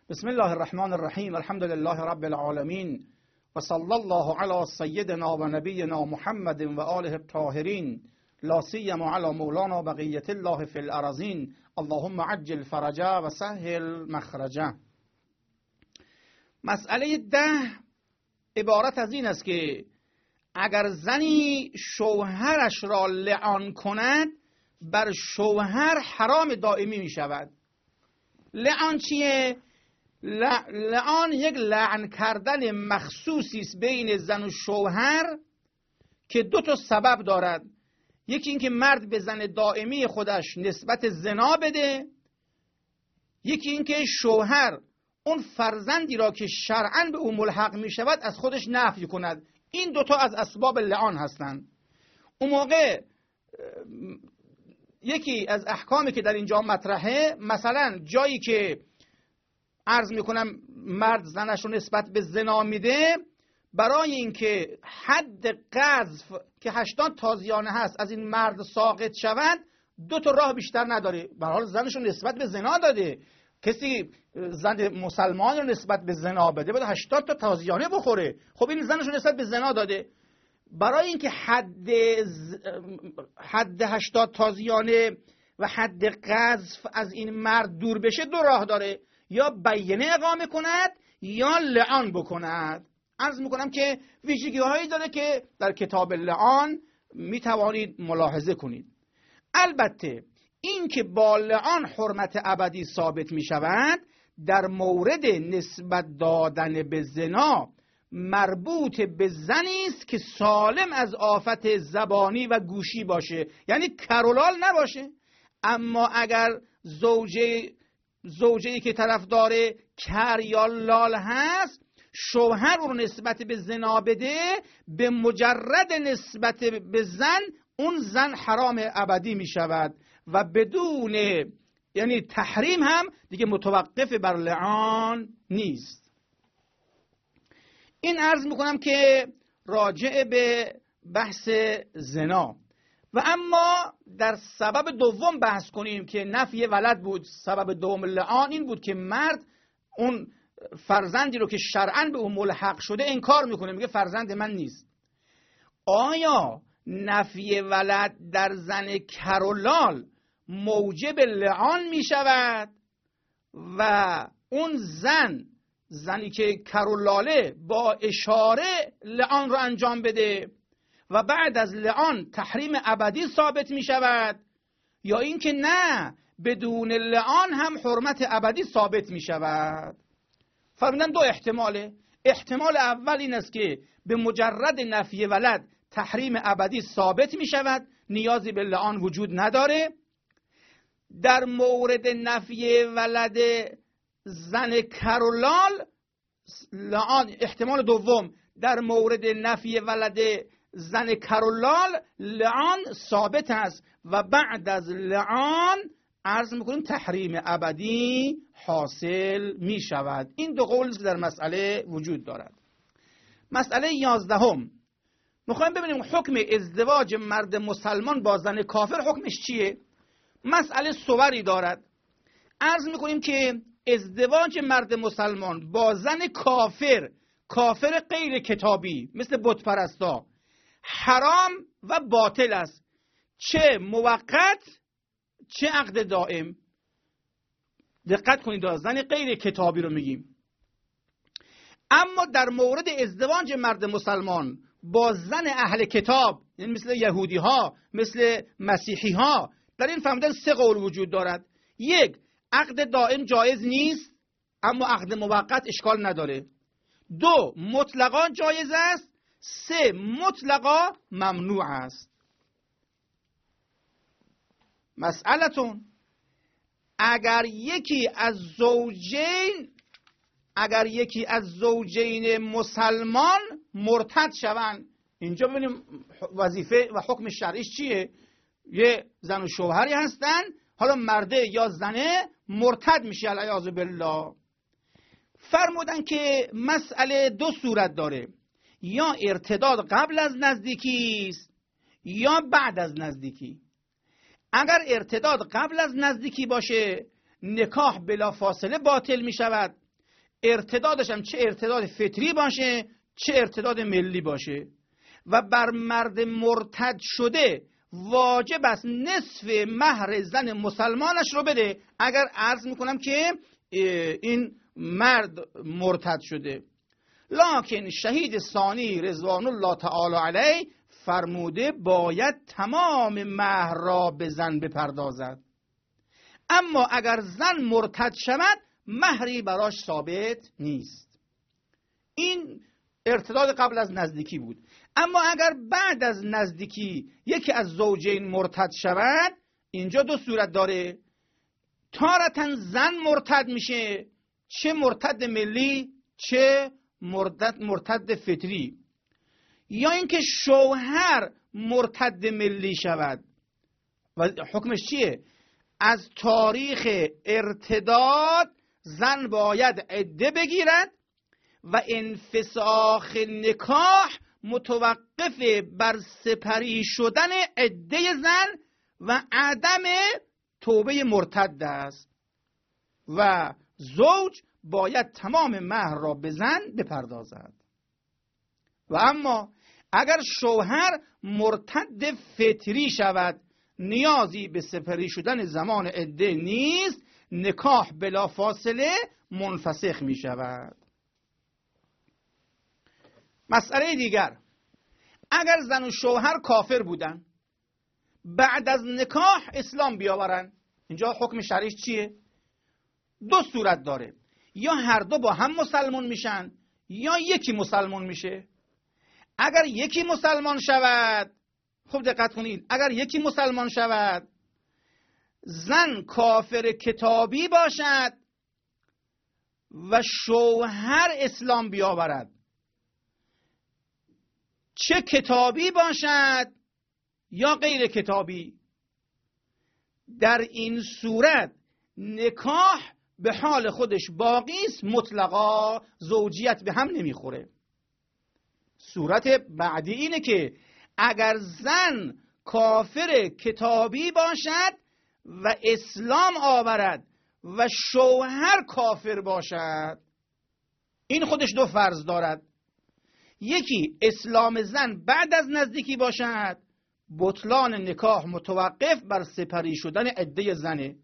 بسم الله الرحمن الرحیم. الحمد لله رب العالمین و صلی الله علی سیدنا و نبینا محمد و آله الطاهرین، لا سیما علی مولانا بقیة الله فی الارضین. اللهم عجل فرجه و سهل مخرجه. مسئله 10 عبارت از این است که اگر زنی شوهرش را لعان کند، بر شوهر حرام دائمی می شود. لعان چیه؟ لعان یک لعن کردن مخصوصی است بین زن و شوهر که 2 سبب دارد. یکی این که مرد به زن دائمی خودش نسبت زنا بده، یکی این که شوهر اون فرزندی را که شرعاً به او ملحق می شود از خودش نفی کند. این 2 از اسباب لعان هستند. اون موقع یکی از احکامی که در اینجا مطرحه، مثلا جایی که عرض میکنم مرد زنش رو نسبت به زنا میده، برای اینکه حد قذف که 80 تازیانه هست از این مرد ساقط شود، 2 راه بیشتر نداره. به حال زنش رو نسبت به زنا داده. کسی زن مسلمان رو نسبت به زنا بده باید 80 تا تازیانه بخوره. خب این زنش رو نسبت به زنا داده، برای اینکه حد 80 تازیانه و حد قذف از این مرد دور بشه 2 راه داره: یا بینه اقامه کند یا لعان بکند. عرض میکنم که ویژگی هایی داره که در کتاب لعان میتوانید ملاحظه کنید. البته این که با لعان حرمت ابدی ثابت میشود، در مورد نسبت دادن به زنا مربوط به زنی است که سالم از آفت زبانی و گوشی باشه، یعنی کرولال نباشه. اما اگر زوجه‌ای که طرفدار کر یا لال هست، شوهر رو نسبت به زنا بده، به مجرد نسبت به زن، اون زن حرام ابدی می شود و بدون یعنی تحریم هم دیگه متوقف بر لعان نیست. این عرض میکنم که راجع به بحث زنا. و اما در سبب دوم بحث کنیم که نفی ولد بود. سبب دوم لعان این بود که مرد اون فرزندی رو که شرعاً به اون ملحق شده انکار میکنه، میگه فرزند من نیست. آیا نفی ولد در زن کرولال موجب لعان میشود و اون زنی که کرولاله با اشاره لعان رو انجام بده و بعد از لعان تحریم ابدی ثابت می شود، یا اینکه نه، بدون لعان هم حرمت ابدی ثابت می شود؟ فرمودن 2 احتماله. احتمال اول این است که به مجرد نفی ولد تحریم ابدی ثابت می شود، نیازی به لعان وجود نداره. در مورد نفی ولد زن کرولال لعان، احتمال دوم، در مورد نفی ولد زن کرولال لعان ثابت است و بعد از لعان عرض میکنیم تحریم ابدی حاصل می شود. این 2 قول در مسئله وجود دارد. مسئله 11 میخوایم ببینیم حکم ازدواج مرد مسلمان با زن کافر حکمش چیه. مسئله صوری دارد. عرض میکنیم که ازدواج مرد مسلمان با زن کافر غیر کتابی مثل بت پرستا حرام و باطل است، چه موقت چه عقد دائم. دقت کنید، زن غیر کتابی رو میگیم. اما در مورد ازدواج مرد مسلمان با زن اهل کتاب، یعنی مثل یهودی ها، مثل مسیحی ها، در این فهمیدن 3 قول وجود دارد. 1، عقد دائم جایز نیست اما عقد موقت اشکال نداره. 2، مطلقا جایز است. 3، مطلقا ممنوع است. مسئلتون، اگر یکی از زوجین مسلمان مرتد شوند، اینجا ببینیم وظیفه و حکم شرعیش چیه. یه زن و شوهری هستن، حالا مرده یا زنه مرتد میشه العیاذ بالله. فرمودن که مسئله 2 صورت داره: یا ارتداد قبل از نزدیکی است یا بعد از نزدیکی. اگر ارتداد قبل از نزدیکی باشه، نکاح بلا فاصله باطل می شود ارتدادش هم چه ارتداد فطری باشه چه ارتداد ملی باشه. و بر مرد مرتد شده واجب است نصف مهر زن مسلمانش رو بده اگر عرض میکنم که این مرد مرتد شده. لکن شهید ثانی رضوان الله تعالی علیه فرموده باید تمام مهر را به زن بپردازد. اما اگر زن مرتد شود مهری براش ثابت نیست. این ارتداد قبل از نزدیکی بود. اما اگر بعد از نزدیکی یکی از زوجین مرتد شود، اینجا دو صورت داره. تارتاً زن مرتد میشه، چه مرتد ملی چه مرتد فطری، یا اینکه شوهر مرتد ملی شود. و حکمش چیه؟ از تاریخ ارتداد زن باید عده بگیرد و انفساخ نکاح متوقف بر سپری شدن عده زن و عدم توبه مرتد است و زوج باید تمام مهر را به زن بپردازد. و اما اگر شوهر مرتد فطری شود نیازی به سپری شدن زمان عده نیست، نکاح بلا فاصله منفسخ می شود. مسئله دیگر، اگر زن و شوهر کافر بودن بعد از نکاح اسلام بیاورن، اینجا حکم شرعیش چیه؟ دو صورت داره، یا هر دو با هم مسلمان میشن یا یکی مسلمان میشه. اگر یکی مسلمان شود، خوب دقت کنید، اگر یکی مسلمان شود زن کافر کتابی باشد و شوهر اسلام بیاورد، چه کتابی باشد یا غیر کتابی، در این صورت نکاح به حال خودش باقی است، مطلقا زوجیت به هم نمیخوره. صورت بعدی اینه که اگر زن کافر کتابی باشد و اسلام آورد و شوهر کافر باشد، این خودش دو فرض دارد. یکی اسلام زن بعد از نزدیکی باشد، بطلان نکاح متوقف بر سپری شدن عده زنه.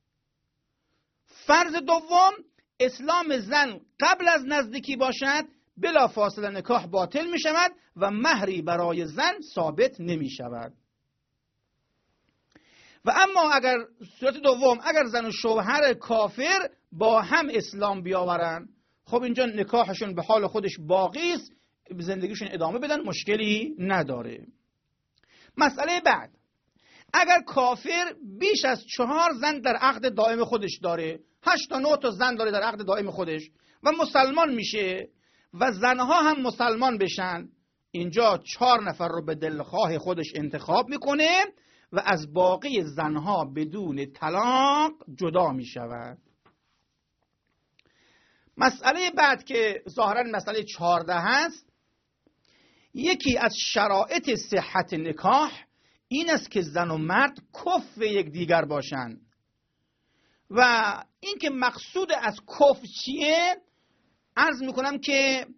فرض دوم، اسلام زن قبل از نزدیکی باشد، بلا فاصله نکاح باطل می شود و مهری برای زن ثابت نمی شود. و اما اگر صورت دوم، اگر زن و شوهر کافر با هم اسلام بیاورن، خب اینجا نکاحشون به حال خودش باقی است، زندگیشون ادامه بدن، مشکلی نداره. مسئله بعد، اگر کافر بیش از 4 زن در عقد دائم خودش داره، 8 تا 9 تا زن داره در عقد دائم خودش و مسلمان میشه و زنها هم مسلمان بشن، اینجا 4 نفر رو به دلخواه خودش انتخاب میکنه و از باقی زنها بدون طلاق جدا میشود. مسئله بعد که ظاهرا مسئله 14 هست، یکی از شرایط صحت نکاح این است که زن و مرد کف یکدیگر باشند. و این که مقصود از کف چیه، عرض میکنم که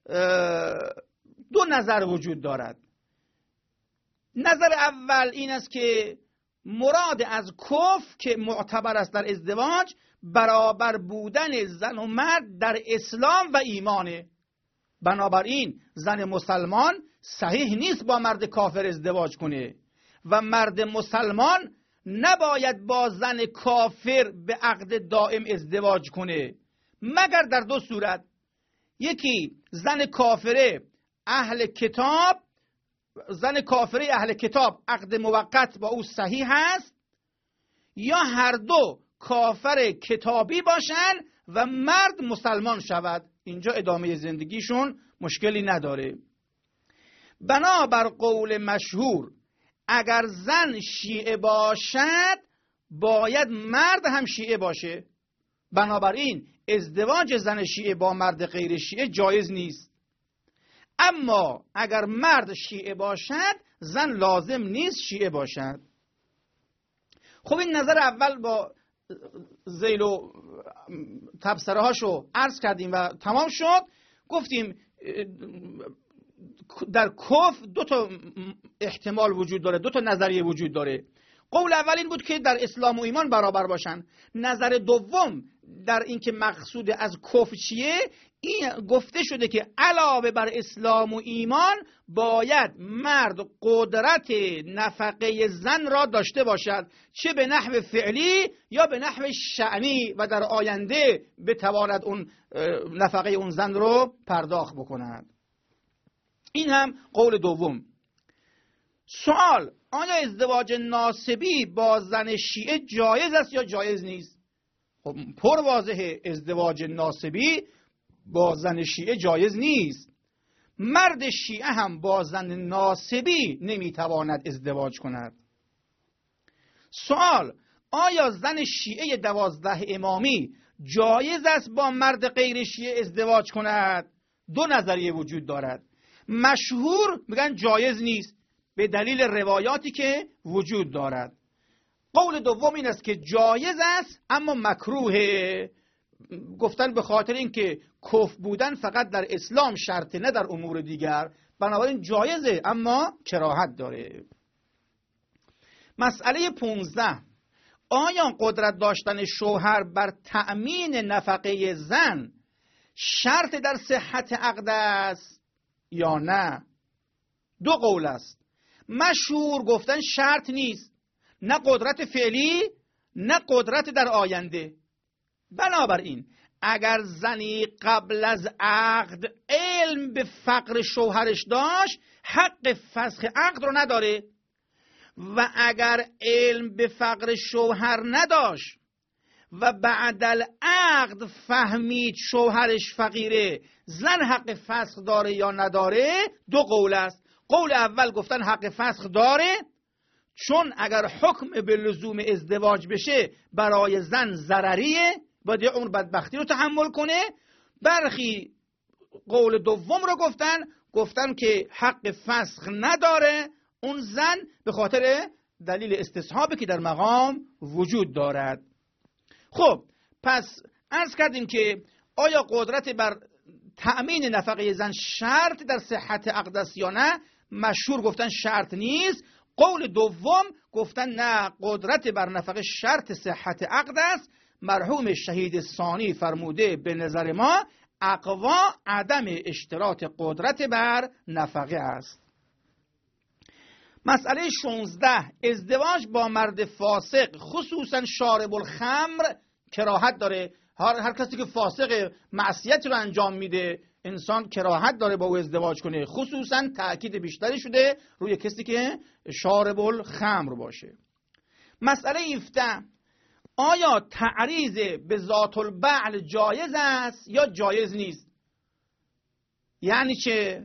2 نظر وجود دارد. نظر اول این است که مراد از کف که معتبر است در ازدواج برابر بودن زن و مرد در اسلام و ایمانه. بنابراین زن مسلمان صحیح نیست با مرد کافر ازدواج کنه و مرد مسلمان نباید با زن کافر به عقد دائم ازدواج کنه مگر در 2 صورت. یکی زن کافره اهل کتاب عقد موقت با او صحیح هست، یا هر دو کافر کتابی باشن و مرد مسلمان شود، اینجا ادامه زندگیشون مشکلی نداره. بنابر قول مشهور اگر زن شیعه باشد باید مرد هم شیعه باشه، بنابراین ازدواج زن شیعه با مرد غیر شیعه جایز نیست. اما اگر مرد شیعه باشد زن لازم نیست شیعه باشد. خب این نظر اول با ذیل و تبصره هاشو عرض کردیم و تمام شد. گفتیم در کفر دو تا احتمال وجود داره، دو تا نظریه وجود داره. قول اول این بود که در اسلام و ایمان برابر باشن. نظر دوم در این که مقصود از کفر چیه، این گفته شده که علاوه بر اسلام و ایمان باید مرد قدرت نفقه زن را داشته باشد، چه به نحو فعلی یا به نحو شأنی، و در آینده بتواند اون نفقه اون زن رو پرداخت بکند. این هم قول دوم. سوال: آیا ازدواج ناسبی با زن شیعه جایز است یا جایز نیست؟ خب پر واضحه، ازدواج ناسبی با زن شیعه جایز نیست. مرد شیعه هم با زن ناسبی نمیتواند ازدواج کند. سوال: آیا زن شیعه 12 امامی جایز است با مرد غیر شیعه ازدواج کند؟ دو نظریه وجود دارد. مشهور میگن جایز نیست به دلیل روایاتی که وجود دارد. قول دوم این است که جایز است اما مکروهه. گفتن به خاطر اینکه کفر بودن فقط در اسلام شرطه، نه در امور دیگر، بنابراین جایزه اما کراهت داره. مسئله 15: آیا قدرت داشتن شوهر بر تأمین نفقه زن شرط در صحت عقد است یا نه؟ دو قول است. مشهور گفتن شرط نیست، نه قدرت فعلی نه قدرت در آینده. بنابراین اگر زنی قبل از عقد علم به فقر شوهرش داشت، حق فسخ عقد رو نداره، و اگر علم به فقر شوهر نداشت و بعد العقد فهمید شوهرش فقیره، زن حق فسخ داره یا نداره؟ دو قول است. قول اول گفتن حق فسخ داره، چون اگر حکم به لزوم ازدواج بشه برای زن ضرریه، باید اون بدبختی رو تحمل کنه. برخی قول دوم رو گفتن که حق فسخ نداره اون زن، به خاطر دلیل استصحابی که در مقام وجود دارد. خب پس عرض کردیم که آیا قدرت بر تأمین نفقه زن شرط در صحت عقد است یا نه؟ مشهور گفتن شرط نیست. قول دوم گفتن نه، قدرت بر نفقه شرط صحت عقد است. مرحوم شهید ثانی فرموده به نظر ما اقوا عدم اشتراط قدرت بر نفقه است. مسئله 16: ازدواج با مرد فاسق خصوصا شارب الخمر کراهت داره. هر کسی که فاسق معصیت رو انجام میده، انسان کراهت داره با او ازدواج کنه. خصوصا تأکید بیشتری شده روی کسی که شارب الخمر باشه. مسئله 17: آیا تعریض به ذات البعل جایز است یا جایز نیست؟ یعنی چه؟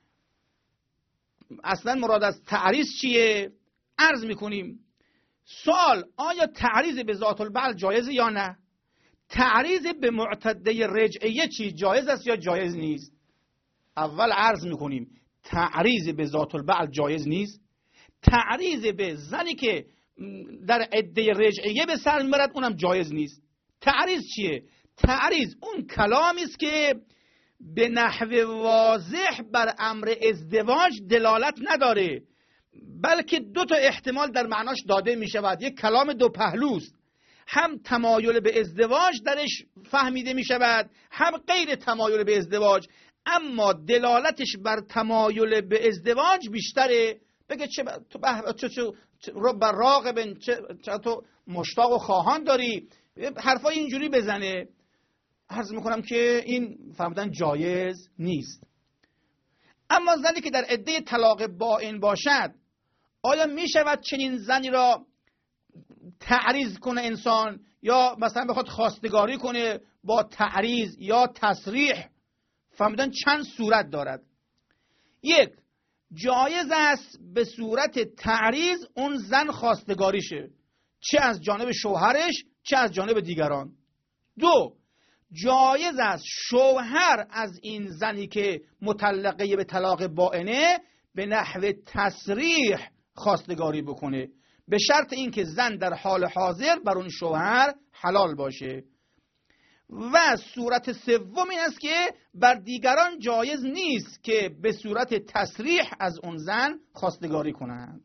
اصلا مراد از تعریض چیه؟ عرض میکنیم. سوال: آیا تعریض به ذات البعل جایز یا نه؟ تعریض به معتده رجعیه چی؟ جایز است یا جایز نیست؟ اول عرض میکنیم تعریض به ذات البعل جایز نیست. تعریض به زنی که در عده رجعیه به سر میبرد اونم جایز نیست. تعریض چیه؟ تعریض اون کلامی است که به نحو واضح بر امر ازدواج دلالت نداره، بلکه دو تا احتمال در معناش داده می شود. یک کلام دو پهلوست، هم تمایل به ازدواج درش فهمیده می شود، هم غیر تمایل به ازدواج، اما دلالتش بر تمایل به ازدواج بیشتره. بگه چه رو بر راغبن، چه تو مشتاق و خواهان داری، حرفای اینجوری بزنه. عرض میکنم که این فهمیدن جایز نیست. اما زنی که در عده طلاق بائن باشد، آیا میشود چنین زنی را تعریض کنه انسان، یا مثلا بخواد خواستگاری کنه با تعریض یا تصریح؟ فهمیدن چند صورت دارد. یک، جایز است به صورت تعریض اون زن خواستگاریشه، چه از جانب شوهرش چه از جانب دیگران. دو، جایز است شوهر از این زنی که مطلقه به طلاق بائنه به نحو تصریح خواستگاری بکنه. به شرط اینکه زن در حال حاضر بر اون شوهر حلال باشه. و صورت سوم این است که بر دیگران جایز نیست که به صورت تصریح از اون زن خواستگاری کنند.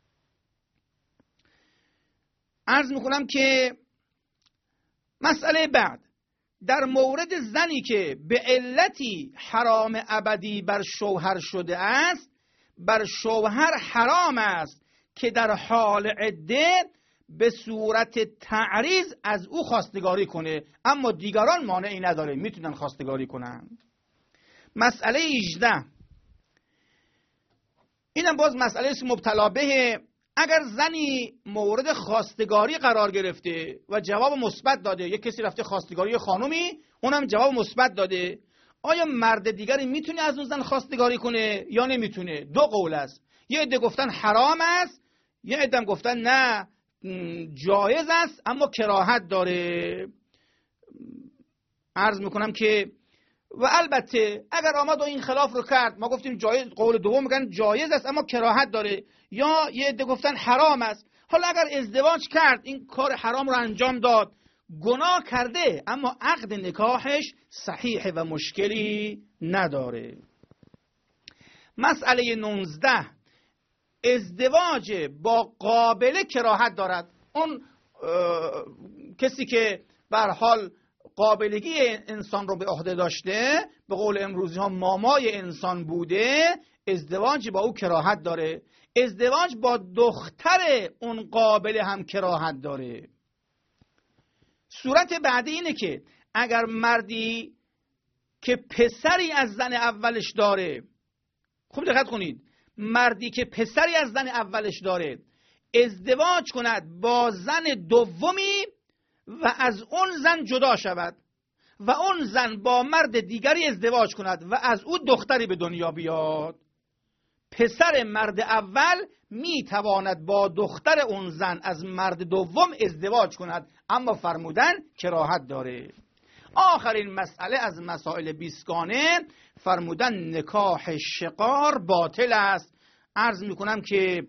عرض میکنم که مسئله بعد در مورد زنی که به علتی حرام ابدی بر شوهر شده است، بر شوهر حرام است که در حال عده به صورت تعریض از او خواستگاری کنه، اما دیگران مانعی نداره، میتونن خواستگاری کنن. مسئله 18 اینم باز مسئله است مبتلا به. اگر زنی مورد خواستگاری قرار گرفته و جواب مثبت داده، یک کسی رفته خواستگاری خانومی اونم جواب مثبت داده، آیا مرد دیگری میتونه از اون زن خواستگاری کنه یا نمیتونه؟ دو قول است. یه عده گفتن حرام است، یه عده گفتن نه جایز است اما کراهت داره. عرض میکنم که و البته اگر آمد و این خلاف رو کرد، ما گفتیم جایز، قول دوم میگن جایز است اما کراهت داره، یا یه عده گفتن حرام است. حالا اگر ازدواج کرد، این کار حرام رو انجام داد، گناه کرده اما عقد نکاحش صحیحه و مشکلی نداره. مسئله 19 ازدواج با قابله کراهت دارد. اون کسی که به هر حال قابلگی انسان رو به عهده داشته، به قول امروزی ها مامای انسان بوده، ازدواج با او کراهت داره. ازدواج با دختر اون قابله هم کراهت داره. صورت بعدی اینه که اگر مردی که پسری از زن اولش داره، خوب دقت کنید، مردی که پسری از زن اولش داره ازدواج کند با زن دومی و از اون زن جدا شود و اون زن با مرد دیگری ازدواج کند و از او دختری به دنیا بیاد، پسر مرد اول می تواند با دختر اون زن از مرد دوم ازدواج کند، اما فرمودن کراهت داره. آخرین مسئله از مسائل 20گانه فرمودن نکاح شغار باطل است. عرض میکنم که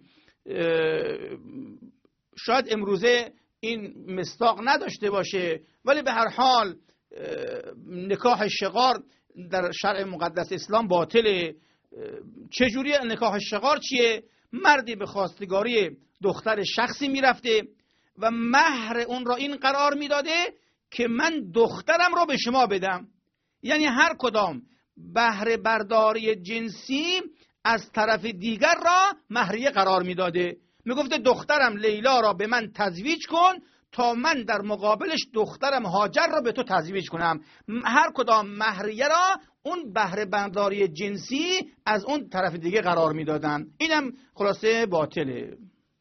شاید امروزه این مصداق نداشته باشه، ولی به هر حال نکاح شغار در شرع مقدس اسلام باطله. چجوری نکاح شغار چیه؟ مردی به خواستگاری دختر شخصی میرفته و مهر اون را این قرار میداده که من دخترم رو به شما بدم، یعنی هر کدام بهره برداری جنسی از طرف دیگر را مهریه قرار میداده. میگفته دخترم لیلا را به من تزویج کن تا من در مقابلش دخترم هاجر را به تو تزویج کنم. هر کدام مهریه را اون بهره برداری جنسی از اون طرف دیگه قرار میدادن. اینم خلاصه باطله.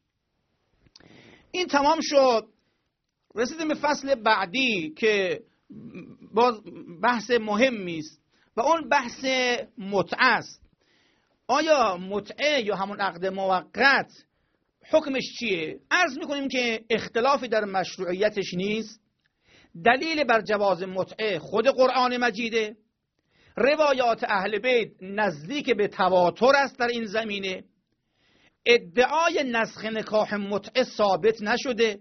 این تمام شد. رسیدیم به فصل بعدی که باز بحث مهمی است و اون بحث متعه است. آیا متعه یا همون عقد موقت حکمش چیه؟ عرض میکنیم که اختلافی در مشروعیتش نیست. دلیل بر جواز متعه خود قرآن مجیده. روایات اهل بیت نزدیک به تواتر است در این زمینه. ادعای نسخ نکاح متعه ثابت نشده،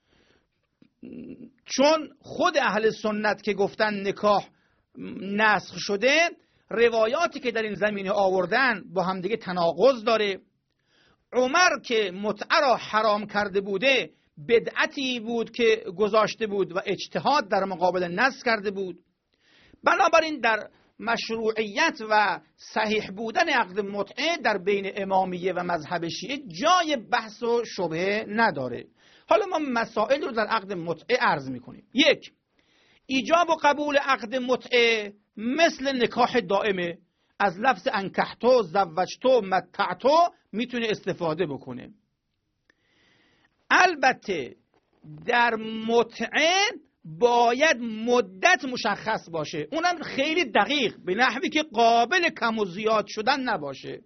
چون خود اهل سنت که گفتن نکاح نسخ شده، روایاتی که در این زمینه آوردن با همدیگه تناقض داره. عمر که متعه را حرام کرده بوده، بدعتی بود که گذاشته بود و اجتهاد در مقابل نسخ کرده بود. بنابراین در مشروعیت و صحیح بودن عقد متعه در بین امامیه و مذهب شیعه جای بحث و شبهه نداره. حالا ما مسائل رو در عقد متعه عرض میکنیم. 1. ایجاب و قبول عقد متعه مثل نکاح دائمه، از لفظ انکحتو، زوجتو، متعتو میتونه استفاده بکنه. البته در متعه باید مدت مشخص باشه، اونم خیلی دقیق، به نحوی که قابل کم و زیاد شدن نباشه.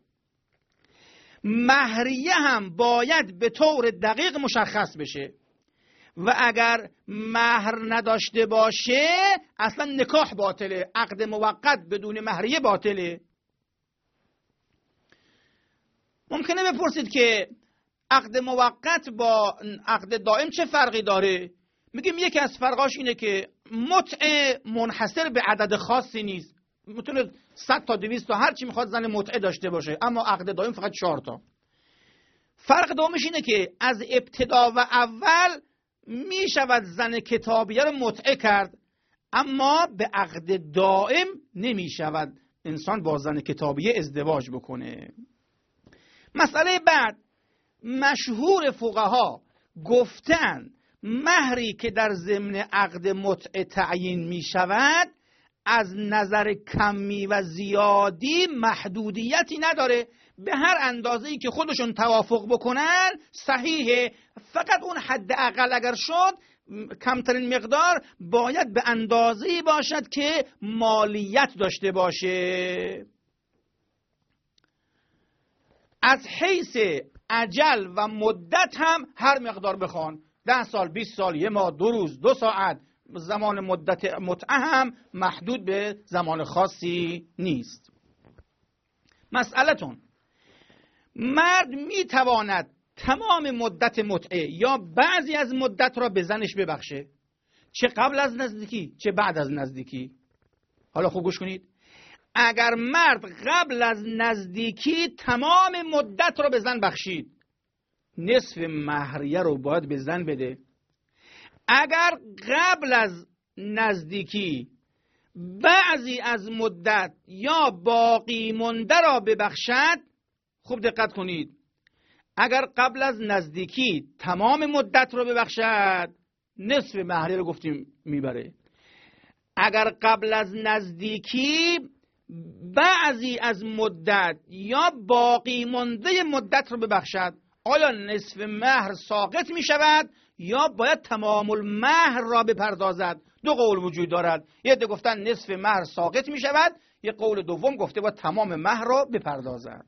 مهریه هم باید به طور دقیق مشخص بشه و اگر مهر نداشته باشه اصلا نکاح باطله. عقد موقت بدون مهریه باطله. ممکنه بپرسید که عقد موقت با عقد دائم چه فرقی داره؟ میگیم یکی از فرقاش اینه که متعه منحصر به عدد خاصی نیست، میتونه 100 تا 200 تا هر چی میخواد زن متعه داشته باشه، اما عقد دائم فقط 4 تا. فرق دومش اینه که از ابتدا و اول میشود زن کتابیه رو متعه کرد، اما به عقد دائم نمیشود انسان با زن کتابیه ازدواج بکنه. مسئله بعد، مشهور فقها گفتن مهری که در ضمن عقد متعه تعیین می شود از نظر کمی و زیادی محدودیتی نداره، به هر اندازه‌ای که خودشون توافق بکنن صحیحه، فقط اون حد اقل اگر شد کمترین مقدار باید به اندازه‌ای باشد که مالیت داشته باشه. از حیث اجل و مدت هم هر مقدار بخوان، 10 سال 20 سال 1 ماه 2 روز 2 ساعت، زمان مدت متعه هم محدود به زمان خاصی نیست. مسئلتون، مرد میتواند تمام مدت متعه یا بعضی از مدت را به زنش ببخشه، چه قبل از نزدیکی چه بعد از نزدیکی. حالا خوب گوش کنید، اگر مرد قبل از نزدیکی تمام مدت را به زن بخشید، نصف مهریه رو باید به زن بده. اگر قبل از نزدیکی بعضی از مدت یا باقی مونده را ببخشد، خوب دقت کنید، اگر قبل از نزدیکی تمام مدت را ببخشد نصف مهریه رو گفتیم میبره. اگر قبل از نزدیکی بعضی از مدت یا باقی مونده مدت رو ببخشد، آیا نصف مهر ساقط می شود یا باید تمام المهر را بپردازد؟ 2 قول وجود دارد، یه عده گفتن نصف مهر ساقط می شود، یه قول دوم گفته باید تمام مهر را بپردازد.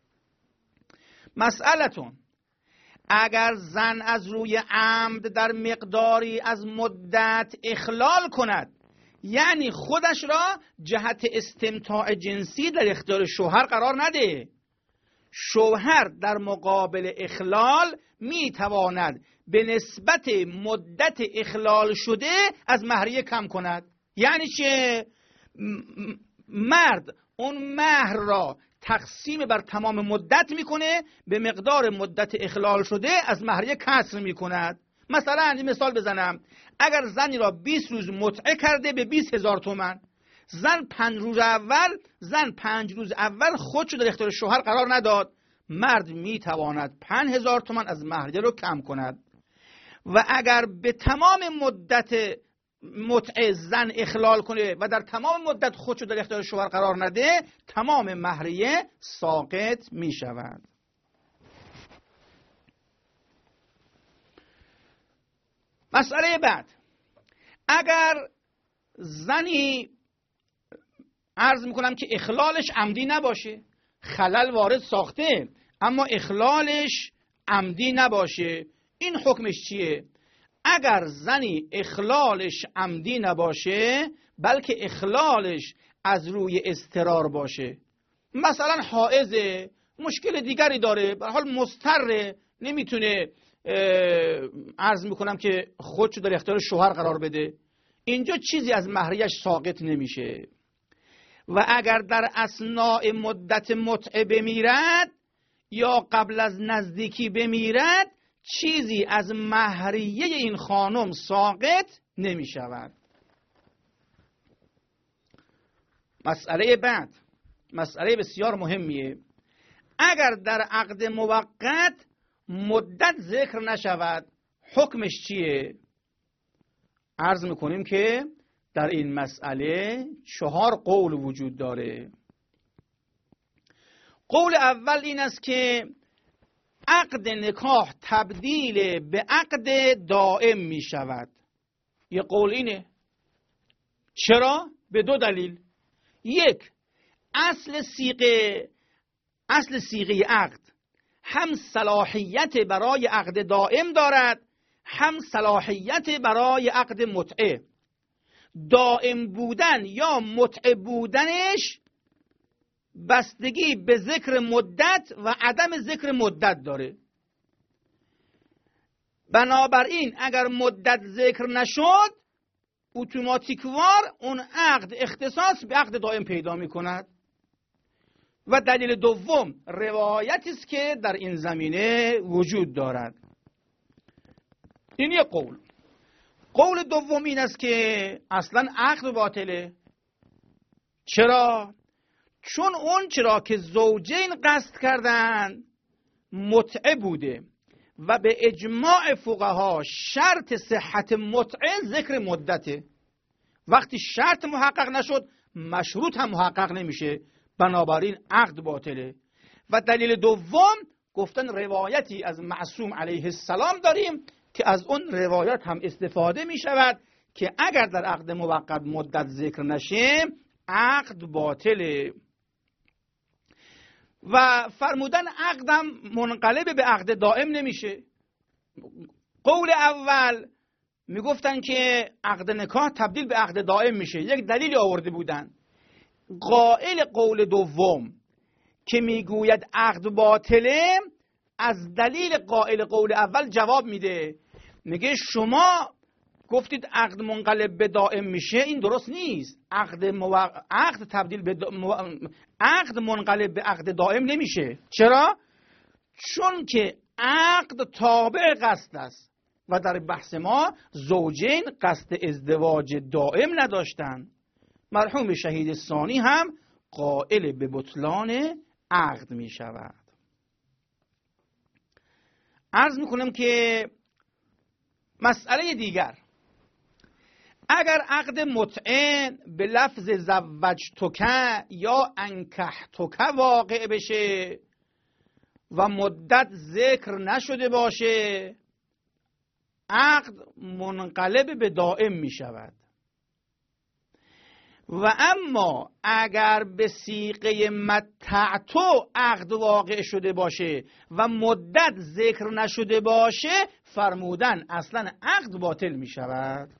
مسئلتون، اگر زن از روی عمد در مقداری از مدت اخلال کند، یعنی خودش را جهت استمتاع جنسی در اختیار شوهر قرار نده، شوهر در مقابل اخلال می تواند به نسبت مدت اخلال شده از مهریه کم کند. یعنی چه؟ مرد اون مهر را تقسیم بر تمام مدت میکنه، به مقدار مدت اخلال شده از مهریه کسر میکند. مثلا این مثال بزنم، اگر زنی را 20 روز متعه کرده به 20,000 تومان، زن 5 روز اول خودشو در اختیار شوهر قرار نداد، مرد میتواند 5,000 تومان از مهریه رو کم کند. و اگر به تمام مدت متعه زن اخلال کنه و در تمام مدت خودشو در اختیار شوهر قرار نده، تمام مهریه ساقط می شود. مسئله بعد، اگر زنی عرض میکنم که اخلالش عمدی نباشه، خلل وارد ساخته اما اخلالش عمدی نباشه، این حکمش چیه؟ اگر زنی اخلالش عمدی نباشه بلکه اخلالش از روی اضطرار باشه، مثلا حائضه، مشکل دیگری داره، به هر حال مضطره، نمیتونه عرض میکنم که خودشو در اختیار شوهر قرار بده، اینجا چیزی از مهریه‌اش ساقط نمیشه. و اگر در اثناء مدت متعه بمیرد یا قبل از نزدیکی بمیرد، چیزی از مهریه این خانم ساقط نمی شود. مسئله بعد، مسئله بسیار مهمیه. اگر در عقد موقت مدت ذکر نشود، حکمش چیه؟ عرض میکنیم که در این مسئله 4 قول وجود داره. قول اول این است که عقد نکاح تبدیل به عقد دائم می شود. یه قول اینه. چرا؟ به 2 دلیل. 1، اصل صیغه عقد هم صلاحیت برای عقد دائم دارد، هم صلاحیت برای عقد متعه. دائم بودن یا متعه بودنش بستگی به ذکر مدت و عدم ذکر مدت داره. بنابراین اگر مدت ذکر نشد اتوماتیکوار اون عقد اختصاص به عقد دائم پیدا می کند. و دلیل دوم روایتی است که در این زمینه وجود دارد. این یک قول. قول دوم این است که اصلا عقد باطله. چرا؟ چون اون چرا که زوجین قصد کردن متعه بوده و به اجماع فقها شرط صحت متعه ذکر مدته. وقتی شرط محقق نشد مشروط هم محقق نمیشه، بنابراین عقد باطله. و دلیل دوم گفتن روایتی از معصوم علیه السلام داریم که از اون روایت هم استفاده می شود که اگر در عقد موقت مدت ذکر نشه عقد باطله. و فرمودن عقدم منقلب به عقد دائم نمیشه. قول اول میگفتن که عقد نکاح تبدیل به عقد دائم میشه، یک دلیلی آورده بودن. قائل قول دوم که میگوید عقد باطله از دلیل قائل قول اول جواب میده، میگه شما گفتید عقد منقلب به دائم میشه، این درست نیست. عقد تبدیل به عقد منقلب به عقد دائم نمیشه. چرا؟ چون که عقد تابع قصد است و در بحث ما زوجین قصد ازدواج دائم نداشتن. مرحوم شهید ثانی هم قائل به بطلان عقد می شود. عرض میکنم که مسئله دیگر، اگر عقد متعه به لفظ زوجتک یا انکحتک واقع بشه و مدت ذکر نشده باشه عقد منقلب به دائم می شود. و اما اگر به صیغه متعتو عقد واقع شده باشه و مدت ذکر نشده باشه فرمودن اصلا عقد باطل می شود.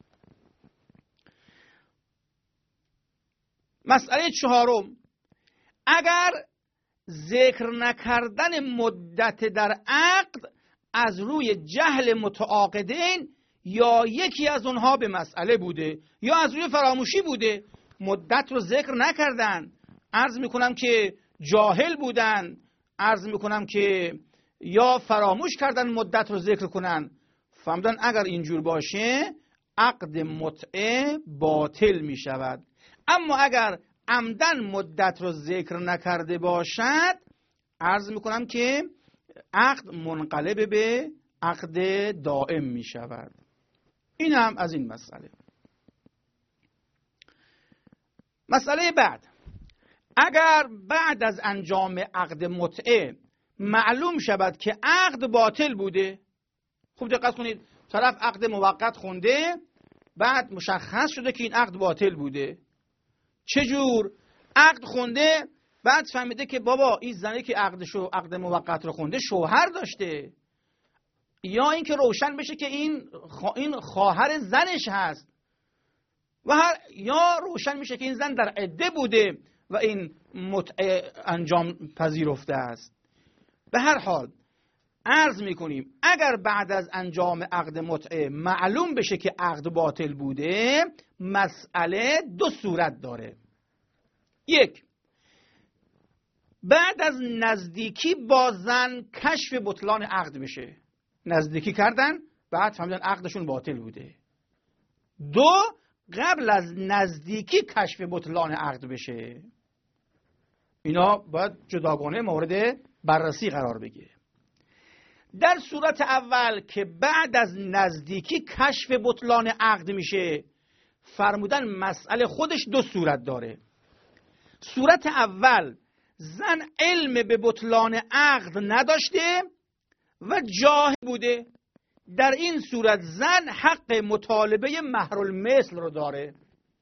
مسئله چهارم، اگر ذکر نکردن مدت در عقد از روی جهل متعاقدین یا یکی از اونها به مسئله بوده یا از روی فراموشی بوده، مدت رو ذکر نکردن، عرض میکنم که جاهل بودن، عرض میکنم که یا فراموش کردن مدت رو ذکر کنن، فهمدن اگر اینجور باشه عقد متعه باطل میشود. اما اگر عمدن مدت رو ذکر نکرده باشد عرض میکنم که عقد منقلب به عقد دائم می شود. این هم از این مسئله. مسئله بعد، اگر بعد از انجام عقد متعه معلوم شود که عقد باطل بوده، خوب دقت کنید، طرف عقد موقت خونده بعد مشخص شده که این عقد باطل بوده. چجور؟ عقد خونده بعد فهمیده که بابا این زنی که عقد موقت رو خونده شوهر داشته، یا اینکه روشن بشه که این خواهر زنش هست یا روشن میشه که این زن در عده بوده و این متعه انجام پذیرفته است. به هر حال عرض میکنیم اگر بعد از انجام عقد متعه معلوم بشه که عقد باطل بوده مسئله دو صورت داره. یک، بعد از نزدیکی با زن کشف بطلان عقد بشه، نزدیکی کردن بعد فهمیدن عقدشون باطل بوده. دو، قبل از نزدیکی کشف بطلان عقد بشه. اینا باید جداگانه مورد بررسی قرار بگیره. در صورت اول که بعد از نزدیکی کشف بطلان عقد میشه فرمودن مسئله خودش دو صورت داره. صورت اول، زن علم به بطلان عقد نداشته و جاهل بوده، در این صورت زن حق مطالبه مهر المثل رو داره.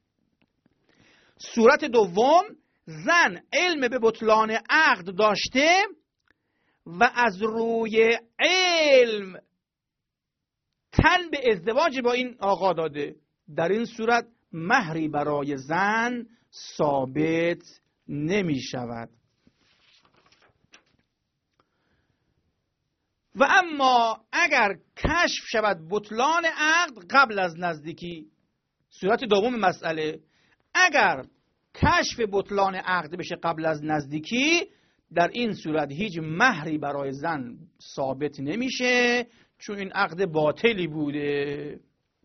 صورت دوم، زن علم به بطلان عقد داشته و از روی علم تن به ازدواج با این آقا داده، در این صورت مهری برای زن ثابت نمی شود. و اما اگر کشف شود بطلان عقد قبل از نزدیکی، صورت دوم مسئله، اگر کشف بطلان عقد بشه قبل از نزدیکی، در این صورت هیچ مهری برای زن ثابت نمیشه، چون این عقد باطلی بوده.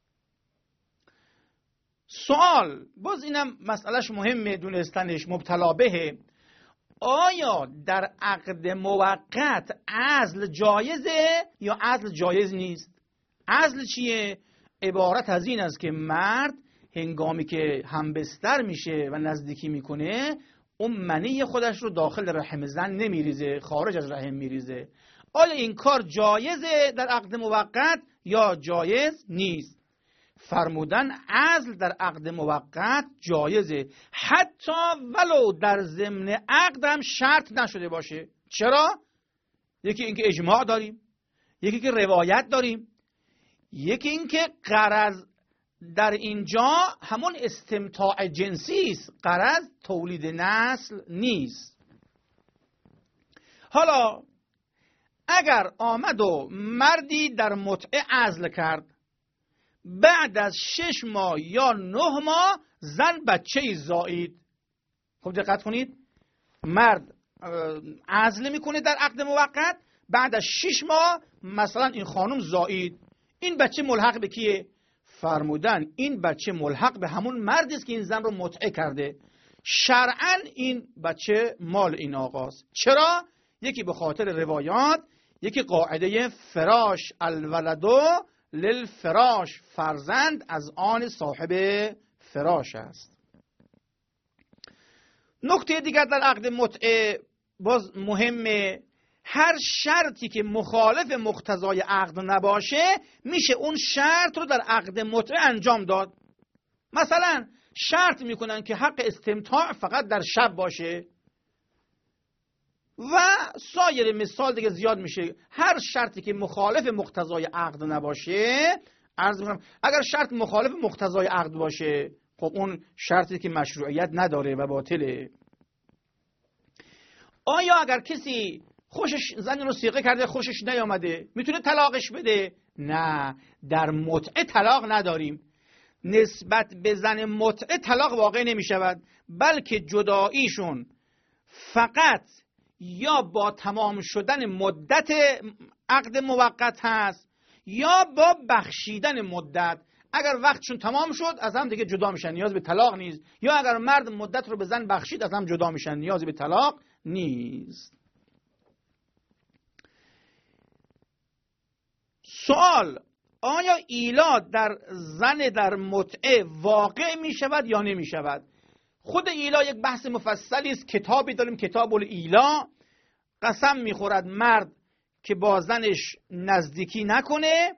سوال، باز اینم مسئلهش مهمه دونستنش، مبتلا بهه، آیا در عقد موقت عزل جایزه یا عزل جایز نیست؟ عزل چیه؟ عبارت از این است که مرد هنگامی که همبستر میشه و نزدیکی میکنه، اون منی خودش رو داخل رحم زن نمیریزه، خارج از رحم میریزه. آیا این کار جایزه در عقد موقت یا جایز نیست؟ فرمودن عزل در عقد موقت جایزه، حتی ولو در ضمن عقد هم شرط نشده باشه. چرا؟ یکی اینکه اجماع داریم، یکی که روایت داریم، یکی اینکه غرض در اینجا همون استمتاع جنسی است، غرض تولید نسل نیست. حالا اگر آمد و مردی در متعه عزل کرد، بعد از 6 ماه یا 9 ماه زن بچه‌ای زایید. خب دقت کنید، مرد عزل میکنه در عقد موقت، بعد از 6 ماه مثلا این خانم زایید، این بچه ملحق به کیه؟ فرمودن این بچه ملحق به همون مردی است که این زن رو متعه کرده. شرعاً این بچه مال این آقاست. چرا؟ یکی به خاطر روایات، یکی قاعده فراش الولدو للفراش، فرزند از آن صاحب فراش است. نکته دیگر در عقد متعه باز مهمه، هر شرطی که مخالف مقتضای عقد نباشه میشه اون شرط رو در عقد متعه انجام داد. مثلا شرط میکنن که حق استمتاع فقط در شب باشه و سایر مثال دیگه زیاد میشه. هر شرطی که مخالف مقتضای عقد نباشه، عرض میکنم اگر شرط مخالف مقتضای عقد باشه، خب اون شرطی که مشروعیت نداره و باطله. آیا اگر کسی خوشش زن رو صیغه کرده خوشش نیامده میتونه طلاقش بده؟ نه، در متعه طلاق نداریم. نسبت به زن متعه طلاق واقع نمی شود، بلکه جداییشون فقط یا با تمام شدن مدت عقد موقت هست یا با بخشیدن مدت. اگر وقتشون تمام شد از هم دیگه جدا میشن، نیاز به طلاق نیست، یا اگر مرد مدت رو به زن بخشید از هم جدا میشن، نیاز به طلاق نیست. سوال، آیا ایلاد در زن در متعه واقع می شود یا نمی شود؟ خود ایلا یک بحث مفصلی است، کتابی داریم کتاب الایلا. قسم میخورد مرد که با زنش نزدیکی نکنه،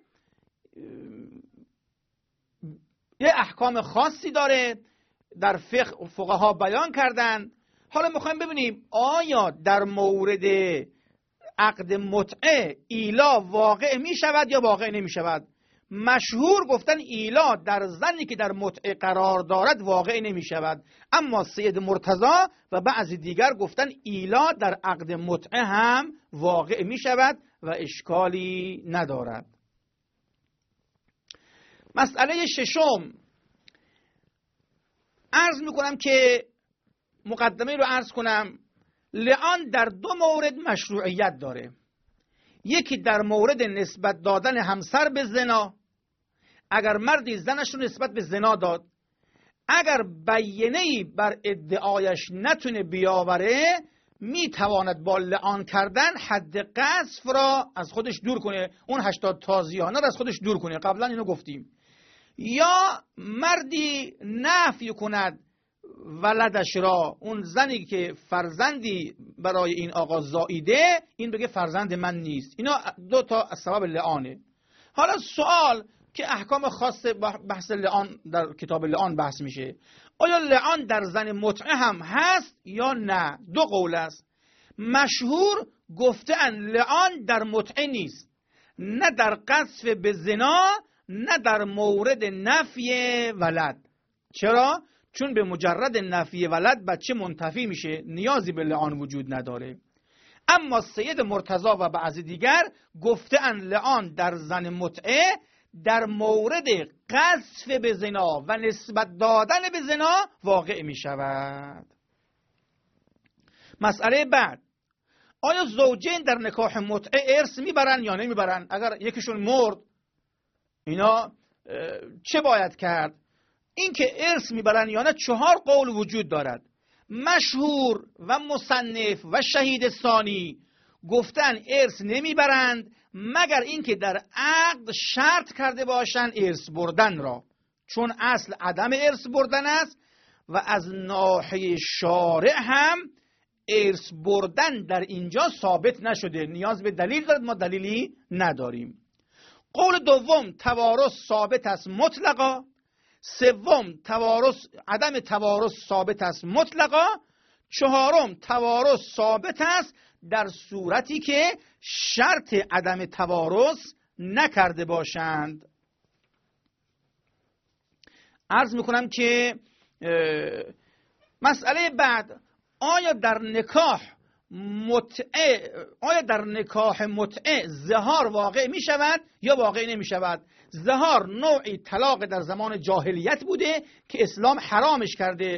یه احکام خاصی داره در فقها بیان کردن. حالا میخوایم ببینیم آیا در مورد عقد متعه ایلا واقع می شود یا واقع نمی شود. مشهور گفتن ایلا در زنی که در متعه قرار دارد واقع نمی شود، اما سید مرتضی و بعضی دیگر گفتن ایلا در عقد متعه هم واقع می شود و اشکالی ندارد. مسئله ششم، عرض می کنم که مقدمه رو عرض کنم. لعان در 2 مورد مشروعیت داره. یکی در مورد نسبت دادن همسر به زنا، اگر مردی زنش رو نسبت به زنا داد، اگر بیانه‌ای بر ادعایش نتونه بیاوره، میتواند با لعان کردن حد قذف را از خودش دور کنه، اون 80 تازیانه را از خودش دور کنه، قبلا اینو گفتیم. یا مردی نفی کند ولدش را، اون زنی که فرزندی برای این آقا زاییده، این بگه فرزند من نیست. اینا 2 تا از سبب لعانه. حالا سوال که احکام خاص بحث لعان در کتاب لعان بحث میشه، آیا لعان در زن متعه هم هست یا نه؟ 2 قول است. مشهور گفتن لعان در متعه نیست، نه در قذف به زنا، نه در مورد نفی ولد. چرا؟ چون به مجرد نفی ولد بچه منتفی میشه، نیازی به لعان وجود نداره. اما سید مرتضی و بعضی دیگر گفته‌اند لعان در زن متعه در مورد قذف به زنا و نسبت دادن به زنا واقع می شود. مسئله بعد، آیا زوجین در نکاح متعه ارث میبرن یا نمیبرن؟ اگر یکیشون مرد اینا چه باید کرد؟ این که ارث میبرن یا نه 4 قول وجود دارد. مشهور و مصنف و شهید ثانی گفتن ارث نمیبرند مگر اینکه در عقد شرط کرده باشند ارث بردن را، چون اصل عدم ارث بردن است و از ناحیه شارع هم ارث بردن در اینجا ثابت نشده، نیاز به دلیل دارد، ما دلیلی نداریم. قول دوم توارث ثابت است مطلقا. سوم عدم توارث ثابت است مطلقا. 4 توارث ثابت است در صورتی که شرط عدم توارث نکرده باشند. عرض میکنم که مسئله بعد، آیا در نکاح متعه زهار واقع می شود یا واقع نمی شود؟ زهار نوعی طلاق در زمان جاهلیت بوده که اسلام حرامش کرده.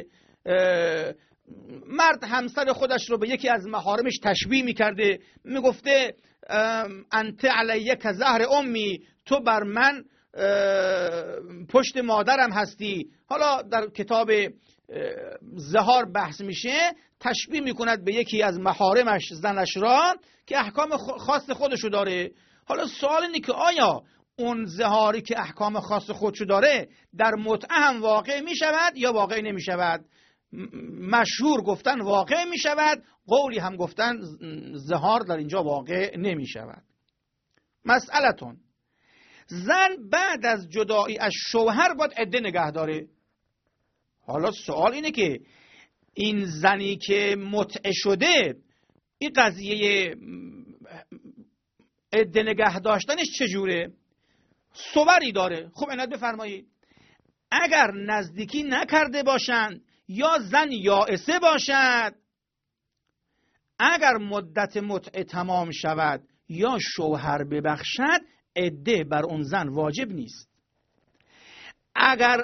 مرد همسر خودش رو به یکی از محارمش تشبیه می کرده، می گفته انت علیه که زهر امی، تو بر من پشت مادرم هستی. حالا در کتاب زهار بحث میشه، تشبیه میکند به یکی از محارمش زنش را که احکام خاص خودشو داره. حالا سوال اینه که آیا اون زهاری که احکام خاص خودشو داره در متعه هم واقع میشود یا واقع نمیشود؟ مشهور گفتن واقع میشود، قولی هم گفتن زهار در اینجا واقع نمیشود. مسئلتون، زن بعد از جدایی از شوهر باید عده نگه داره. حالا سوال اینه که این زنی که متعه شده، این قضیه عده نگه داشتنش چجوره؟ صوری داره. خب عنایت بفرمایید، اگر نزدیکی نکرده باشند یا زن یائسه باشد، اگر مدت متعه تمام شود یا شوهر ببخشد، عده بر اون زن واجب نیست. اگر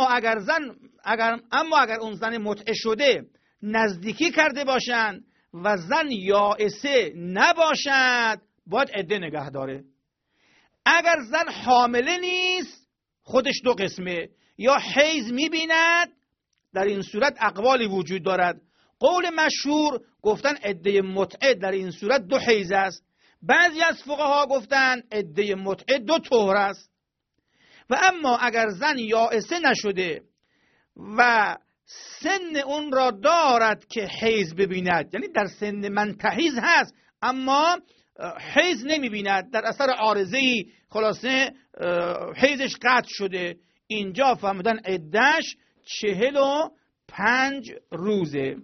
اون زن متعه شده نزدیکی کرده باشند و زن یائسه نباشد، باید عده نگه داره. اگر زن حامله نیست، خودش 2 قسمه، یا حیض میبیند، در این صورت اقوالی وجود دارد. قول مشهور گفتن عده متعه در این صورت 2 حیض است. بعضی از فقها گفتن عده متعه 2 طهر است. و اما اگر زن یائسه نشده و سن اون را دارد که حیض ببیند، یعنی در سن منتحیض هست اما حیض نمیبیند، در اثر عارضه‌ای خلاصه حیضش قطع شده، اینجا فهمیدن عده‌اش 45 روزه.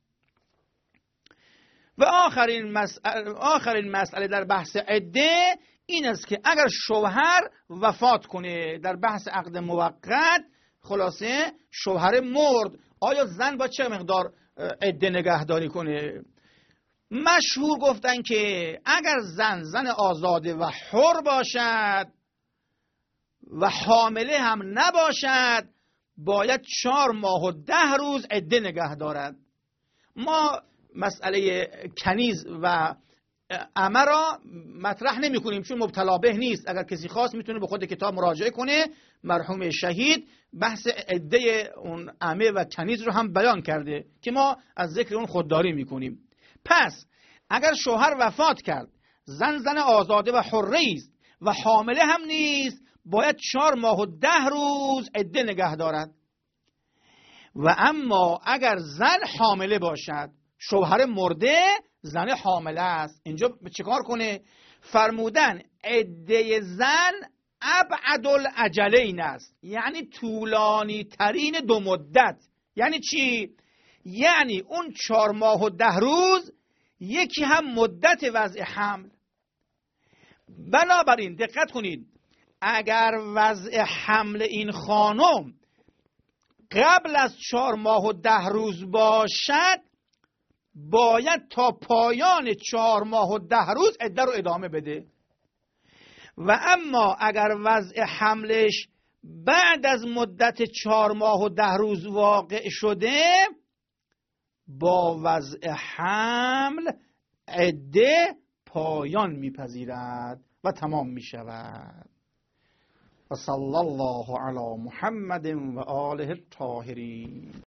و آخرین مسئله در بحث عده این است که اگر شوهر وفات کنه، در بحث عقد موقت خلاصه شوهر مرد، آیا زن با چه مقدار عده نگهداری کنه؟ مشهور گفتن که اگر زن آزاده و حر باشد و حامله هم نباشد، باید 4 ماه و 10 روز عده نگه دارد. ما مسئله کنیز و عمه را مطرح نمی کنیم چون مبتلا به نیست. اگر کسی خواست میتونه به خود کتاب مراجعه کنه. مرحوم شهید بحث عده اون عمه و کنیز رو هم بیان کرده که ما از ذکر اون خودداری میکنیم. پس اگر شوهر وفات کرد، زن آزاده و حره است و حامله هم نیست، باید 4 ماه و 10 روز عده نگه دارد. و اما اگر زن حامله باشد، شوهر مرده، زن حامله است، اینجا چیکار کنه؟ فرمودن عده زن ابعد الاجلین است، یعنی طولانی ترین 2 مدت. یعنی چی؟ یعنی اون 4 ماه و 10 روز یکی هم مدت وضع حمل. بنابراین دقت کنید، اگر وضع حمل این خانم قبل از 4 ماه و 10 روز باشد، باید تا پایان 4 ماه و 10 روز عده رو ادامه بده. و اما اگر وضع حملش بعد از مدت 4 ماه و 10 روز واقع شده، با وضع حمل عده پایان میپذیرد و تمام میشود. و صلی الله علی محمد و آله الطاهرین.